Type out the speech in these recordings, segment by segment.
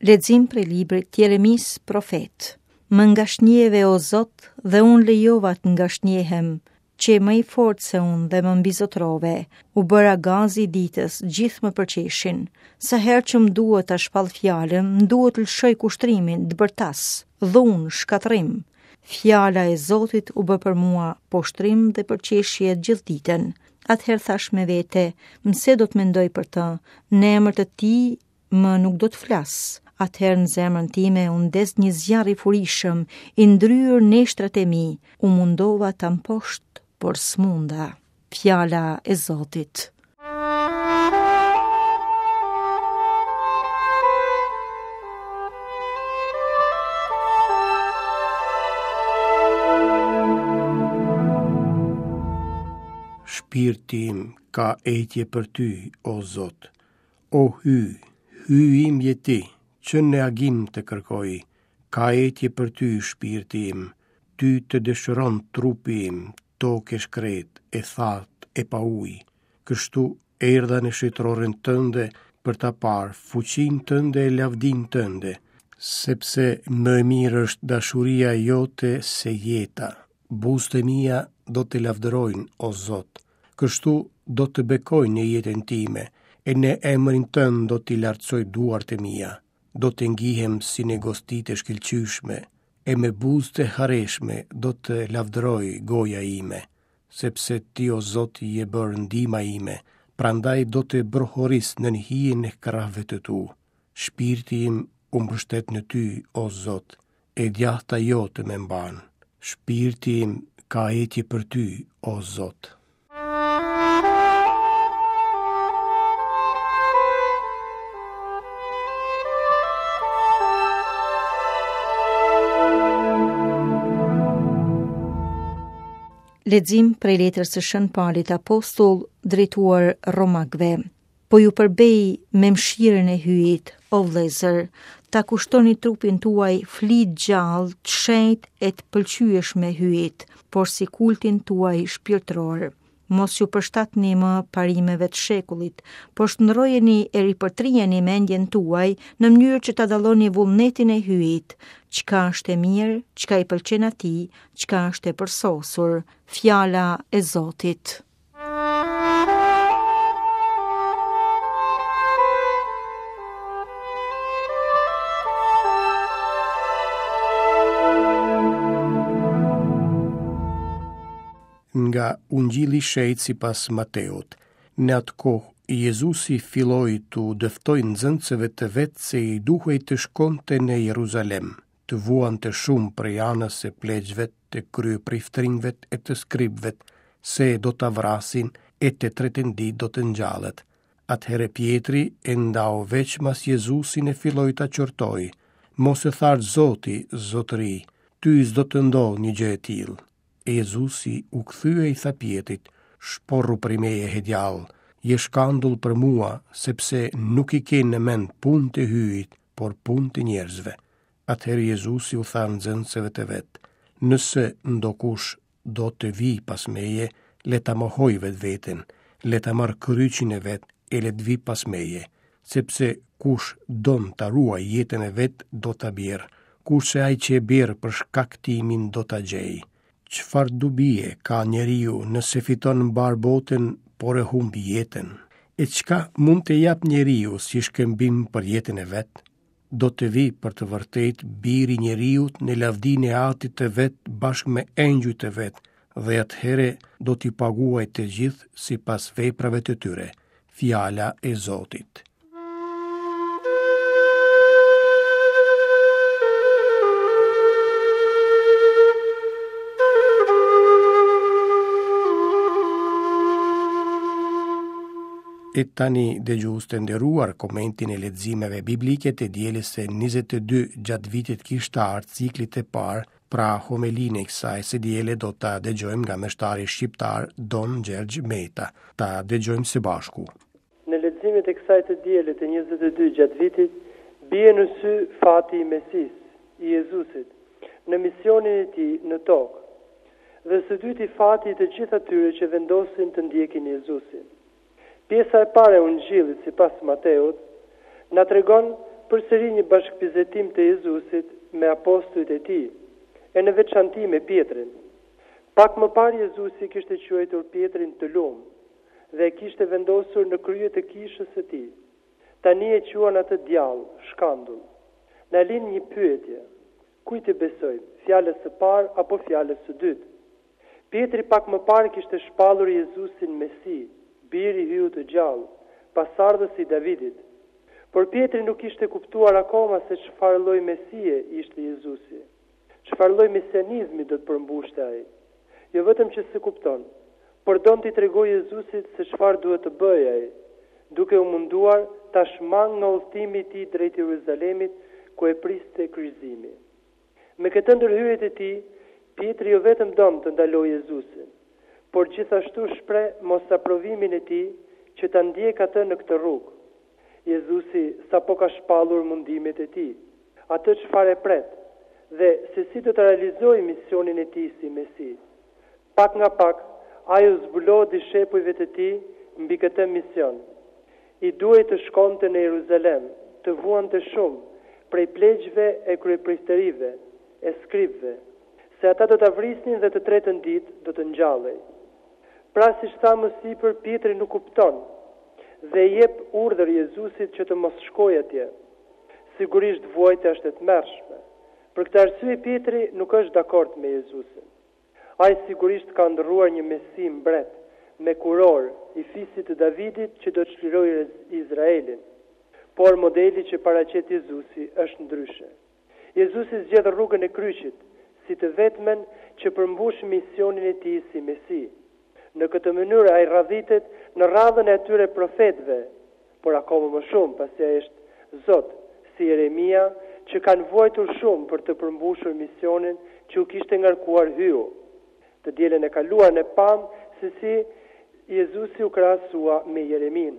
Lexim prej librit Jeremis profet. Më ngashnieve o Zot, dhe unë lejova të ngashniehem, që më i fort se unë dhe më mbizotrove, u bëra gazi ditës, gjithë më përqeshin. Sa herë që më duhet të shpall fjalën, më duhet të lëshoj kushtrimin, dëbërtas, dhunë, shkatrim. Fjala e Zotit u bë për mua poshtrim dhe përqeshje gjithë ditën. Atëherë thash me vete, mëse do të mendoj për të, në emër të ti më nuk do të flas. Atëherë në zemrën time u ndes një zjarr i furishëm, i ndryer neshtrat e mi, u mundova ta mposht, por s'munda. Fjala e Zotit. Shpirti im ka etje për ty, o Zot. O hy im jeti, që në agim të kërkoj, ka etje për ty, shpirti im, ty të dëshiron trupi im, toke shkret, e that, e pa ujë. Kështu erdha në shëtroren tënde për ta parë fuqin tënde e lavdin tënde, sepse më mirë është dashuria jote se jeta. Buzët e mia do të lavdërojnë, o Zot. Kështu do të bekojnë në jetën time, e në emrin tënd do t'i lartësoj duart e mia. Do të ngihem si në gostit e shkëlqyshme, e me buzët e hareshme do të lavdëroj goja ime, sepse ti, o Zot, je bërë ndihma ime, prandaj do të brohoris në hijen e krahëve të tu. Shpirti im u mbështet në ty, o Zot, e djahta jote më mban. Shpirti im ka etje për ty, o Zot. Lexim prej letrës së Shën Paulit apostull drejtuar Romakëve. Po ju përbej me mëshirën e hyjit, o vëllezër, ta kushtoni trupin tuaj flit gjallë, të shenjtë e të pëlqyeshme hyjit, por si kultin tuaj shpirtëror. Mos ju përshtatni më parimeve të shekullit, por shndrojeni e ripërtrijeni mendjen tuaj në mënyrë që ta dalloni vullnetin e hyjit, çka është e mirë, çka i pëlqen atij, çka është e përsosur. Fjala e Zotit. Nga Ungjilli i Shejtë sipas Mateut. Në atë kohë Jezusi filloi të dëftoj nxënësve të vetë se i duhej të shkonte në Jeruzalem, të vuante shumë prej anës së pleqëve, të kryepriftërinjve e të skribëve, se do ta vrasin e të tretën ditë do të ngjallet. Atëherë Pjetri e ndau veç mas Jezusin e filloi ta qortoi. Mos e thash Zoti, zotëri, ty s'do të ndodhë një gjë e tillë. Jezusi u kthye i tha Pjetrit, shporru prej meje hedjall, je shkandull për mua, sepse nuk i ke në mend punë të hyjit, por punë të njerëzve. Atëherë Jezusi u tha nxënësve të vet, nëse ndokush do të vi pas meje, le ta mohoj vetveten, le ta marr kryqin e vet e le të vi pas meje, sepse kush don ta ruaj jetën e vet do ta bjerë, kurse ai që e bjerë për shkak timin do ta gjejë. Çfarë dobie ka njeriu nëse fiton mbar botën, por e humb jetën? E çka mund të jap njeriu si shkëmbim për jetën e vet? Do të vi për të vërtet biri i njeriut në lavdinë e Atit të vet bashkë me engjujt e vet, dhe atëherë do t'i paguaj të gjithë sipas veprave të tyre. Fjala e Zotit. E tani dëgjues të nderuar, komentin e leximeve biblike të dielës së 22 gjatë vitit kishtar ciklit e parë, pra homelinë e kësaj së diele do ta dëgjojmë nga meshtari shqiptar Don Gjergj Meta. Ta dëgjojmë së bashku. Në leximet e kësaj të diele të 22 gjatë vitit, bie në sy fati i Mesis, i Jezusit, në misionin e tij në tokë, dhe së dyti fati i të gjithë atyre që vendosin të ndjekin Jezusin. Pjesa e parë e Ungjillit sipas Mateut na tregon përsëri një bashkëbizetim të Jezusit me apostujt e tij, e në veçanti me Pietrin. Pak më parë Jezusi kishte quajtur Pietrin të lumë dhe kishte vendosur në krye të kishës së tij. Tani e quan atë djallë, shkandull. Na lind një pyetje: kujt e besojmë, fjalës së parë apo fjalës së dytë? Pietri pak më parë kishte shpallur Jezusin Mesi, biri i Hyut të gjallë, pasardhës i Davidit. Por Pietri nuk kishte kuptuar akoma se çfarë lloj Mesie ishte Jezusi. Çfarë lloj mesianizmi do të përmbushte ai. Jo vetëm që se kupton, por don t'i tregoj Jezusit se çfarë duhet të bëjë ai, duke u munduar ta shmang nga udhëtimi i tij drejt Jeruzalemit, ku e priste kryqëzimi. Me këtë ndërhyrjet e tij, Pietri jo vetëm don të ndalojë Jezusin, por gjithashtu shpreh mosaprovimin e tij që ta ndjek atë në këtë rrugë. Jezusi sapo ka shpallur mundimet e tij, atë çfarë e pret, dhe se si do të realizojë misionin e tij si Mesi. Pak nga pak, ai u zbuloi dishepujve të tij mbi këtë mision. I duhej të shkonte në Jeruzalem, të vuante shumë prej pleqjve e kryepriterive, e skribëve, se ata do ta vrisnin dhe të tretën ditë do të ngjallej. Pra, siç tha më sipër, Pietri nuk kupton dhe i jep urdhër Jezusit që të mos shkojë atje. Sigurisht vuajtja është e tmerrshme. Për këtë arsye Pietri nuk është dakord me Jezusin. Ai sigurisht ka ndërruar një Mesi mbret, me kuror, i fisit të Davidit që do të çlirojë Izraelin. Por modeli që paraqet Jezusi është ndryshe. Jezusi zgjedh rrugën e kryqit, si të vetmen që përmbush misionin e tij si Mesi. Në këtë mënyrë ai radhitet në radhën e atyre profetëve, por akoma më shumë, pasi ai është Zot, si Jeremia, që kanë vuajtur shumë për të përmbushur misionin që u kishte ngarkuar Hyu. Të dielën e kaluar në pam se si Jezusi u krahasua me Jeremin.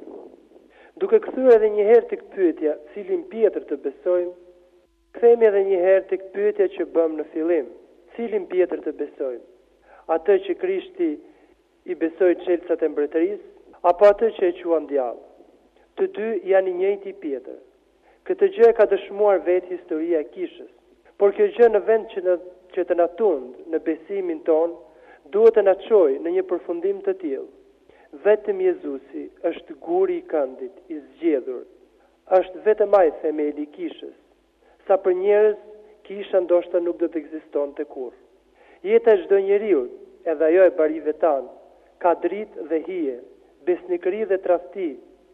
Duke kthyer edhe një herë tek pyetja, cilin Pietër të besojmë, kthehemi edhe një herë tek pyetja që bëm në fillim, cilin Pietër të besojmë? Atë që Krishti i besoi çelësat e mbretërisë, apo atë që e quan djallë? Të dy janë i njëjti Pietër. Këtë gjë ka dëshmuar vetë historia e kishës, por kjo gjë në vend që të na tund në besimin ton, duhet të na çojë në një përfundim të tillë. Vetëm Jezusi është guri i këndit, i zgjedhur. Është vetëm ai themeli i kishës. Sa për njerëz, kisha ndoshta nuk do të ekzistonte kurrë. Jeta e çdo njeriu, edhe ajo e barive tanë, ka dritë dhe hije, besnikëri dhe tradhti,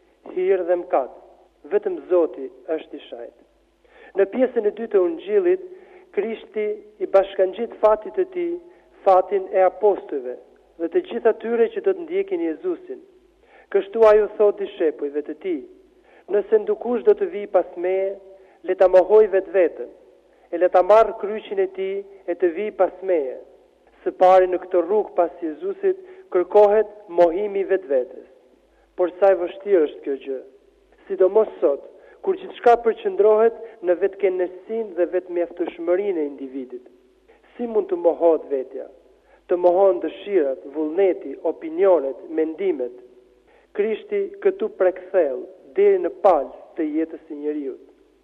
hir dhe mëkat. Vetëm Zoti është i shajt. Në pjesën e dytë të Ungjillit, Krishti i bashkangjit fatit të tij, fatin e apostujve dhe të gjithë atyre që do të ndjekin Jezusin. Kështu ai u thot dishepujve të tij: nëse ndukush do të vijë pas meje, le ta mohojë vetveten, e le ta marrë kryqin e tij e të vijë pas meje. Së pari në këtë rrugë pas Jezusit kërkohet mohimi i vetvetes. Por sa e vështirë është kjo gjë, sidomos sot, kur gjithçka përqendrohet në vetkenësinë dhe vetmjaftueshmërinë e individit. Si mund të mohohet vetja? Të mohon dëshirat, vullneti, opinionet, mendimet. Krishti këtu prekthell deri në palë të jetës së njeriut.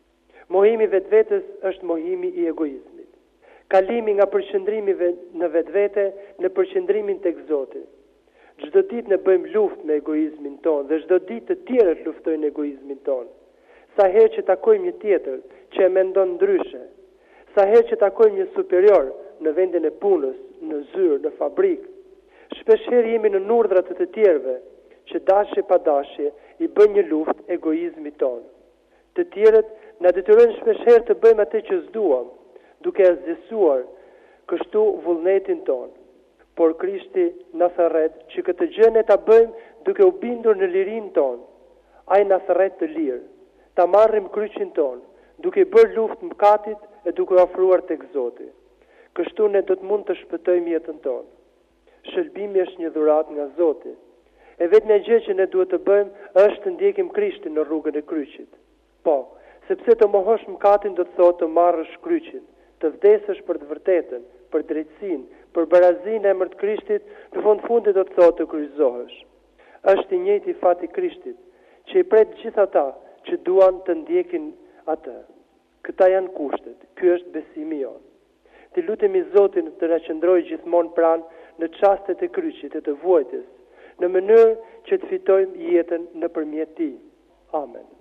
Mohimi vetvetes është mohimi i egoizmit. Kalimi nga përqendrimi në vetvete në përqendrimin tek Zoti. Çdo ditë ne bëjmë luftë me egoizmin ton dhe çdo ditë të tjerët luftojnë egoizmin ton. Sa herë që takojmë një tjetër që e mendon ndryshe, sa herë që takojmë një superior në vendin e punës, në zyrë, në fabrikë, shpeshherë jemi në urdhrat të tjerëve që dashje pa dashje i bën një luftë egoizmit ton. Të tjerët na detyrojnë shpeshherë të bëjmë atë që s'duam, duke azgjësuar kështu vullnetin ton. Por Krishti na thërret që këtë gjë ne ta bëjmë duke u bindur në lirinë ton. Ai na thërret të lirë, ta marrim kryqin ton, duke bërë luftë mëkatit e duke ofruar tek Zoti. Kështu ne do të mund të shpëtojmë jetën tonë. Shëlbimi është një dhuratë nga Zoti. E vetmja gjë që ne duhet të bëjmë është të ndjekim Krishtin në rrugën e kryqit. Po, sepse të mohosh mëkatin do të thotë të marrësh kryqin, të vdesësh për të vërtetën, për drejtësinë, për barazinë e emër të Krishtit, në fundit do të thotë të kryqëzohesh. Është i njëjti fati i Krishtit, që i pret gjithë ata që duan të ndjekin atë. Këta janë kushtet, ky është besimi jonë. Të lutemi Zotin të na qëndrojë gjithmonë pranë në çastet e kryqit e të vuajtjes, në mënyrë që të fitojmë jetën nëpërmjet Tij. Amen.